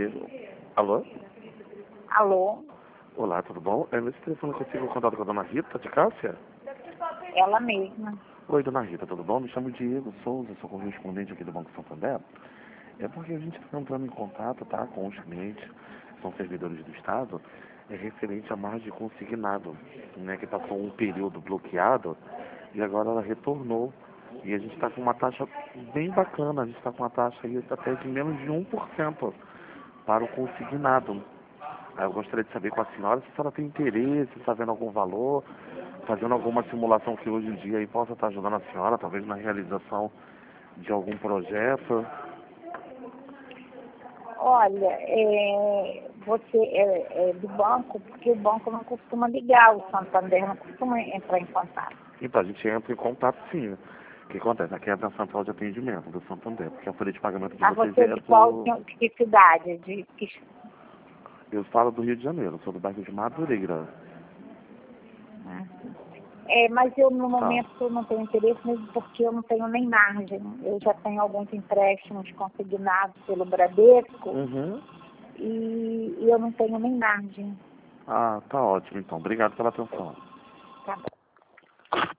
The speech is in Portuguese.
dia. Alô? Alô? Olá, tudo bom? É nesse telefone que eu tive contato com a dona Rita de Cássia? Ela mesma. Oi, dona Rita, tudo bom? Me chamo Diego Souza, sou correspondente aqui do Banco Santander. É porque a gente está entrando em contato, tá, com os clientes, são servidores do Estado, é referente à margem consignado, né, que passou um período bloqueado e agora ela retornou. E a gente está com uma taxa bem bacana, a gente está com uma taxa aí até de menos de 1% para o consignado. Aí eu gostaria de saber com a senhora se a senhora tem interesse, se está vendo algum valor, fazendo alguma simulação que hoje em dia aí possa estar ajudando a senhora, talvez na realização de algum projeto. Olha, você é do banco, porque o banco não costuma ligar, o Santander não costuma entrar em contato. Então a gente entra em contato sim. O que acontece? Aqui é da central de atendimento do Santander, porque a folha de pagamento de vocês Você é é de qual do... que cidade? Eu falo do Rio de Janeiro, sou do bairro de Madureira. Mas eu no Tá. momento não tenho interesse mesmo porque eu não tenho nem margem. Eu já tenho alguns empréstimos consignados pelo Bradesco Uhum. e eu não tenho nem margem. Ah, tá ótimo então. Obrigado pela atenção.